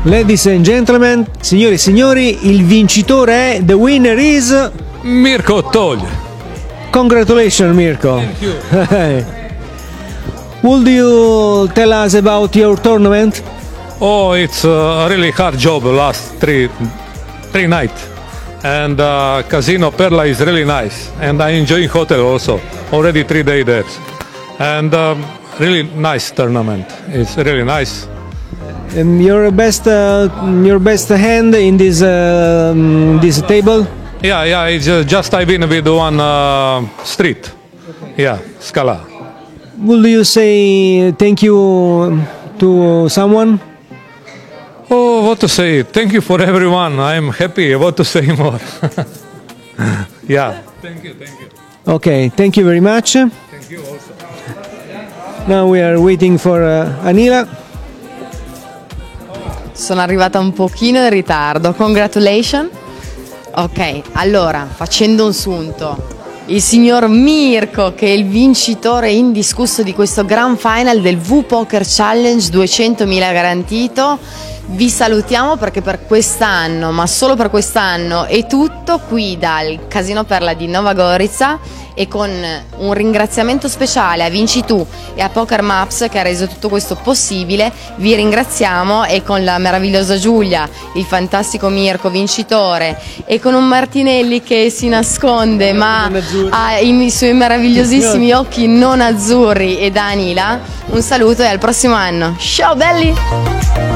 Ladies and gentlemen, signori e signori, il vincitore è, the winner is Mirko Tolj. Congratulations, Mirko. Thank you. Would you tell us about your tournament? Oh, it's a really hard job last three nights. And Casino Perla is really nice. And I enjoy hotel also. Already 3 days there. And really nice tournament. It's really nice. Your best hand in this table? Yeah, it's just I win with one street. Yeah, Scala. Would you say thank you to someone? Oh, what to say? Thank you for everyone. I'm happy. What to say more? Yeah. Thank you. Okay, thank you very much. Thank you also. Now we are waiting for Anila. Sono arrivata un pochino in ritardo. Congratulations. Ok, allora, facendo un sunto, il signor Mirko, che è il vincitore indiscusso di questo Grand Final del V-Poker Challenge, 200.000 garantito. Vi salutiamo perché per quest'anno, ma solo per quest'anno, è tutto qui dal Casino Perla di Nova Gorica, e con un ringraziamento speciale a Vinci Tu e a Poker Maps che ha reso tutto questo possibile. Vi ringraziamo, e con la meravigliosa Giulia, il fantastico Mirko vincitore, e con un Martinelli che si nasconde ma ha i suoi meravigliosissimi occhi non azzurri, e da Anila un saluto e al prossimo anno. Ciao belli!